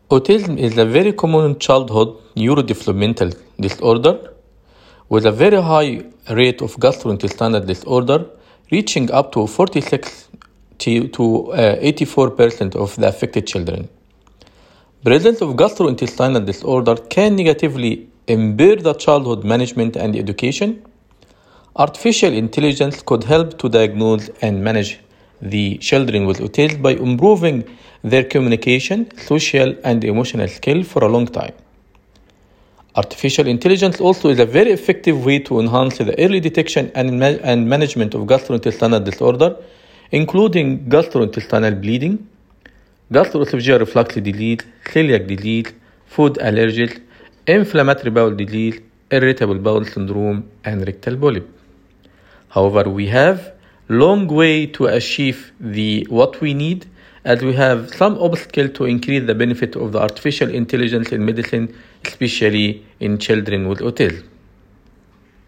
Autism is a very common childhood neurodevelopmental disorder with a very high rate of gastrointestinal disorder, reaching up to 46 to 84% of the affected children. Presence of gastrointestinal disorder can negatively impair the childhood management and education. Artificial intelligence could help to diagnose and manage the children with autism by improving their communication, social, and emotional skill for a long time. Artificial intelligence also is a very effective way to enhance the early detection and management of gastrointestinal disorder, including gastrointestinal bleeding, gastroesophageal reflux disease, celiac disease, food allergies, inflammatory bowel disease, irritable bowel syndrome, and rectal polyp. However, we have long way to achieve what we need, as we have some obstacle to increase the benefit of the artificial intelligence in medicine, especially in children with autism.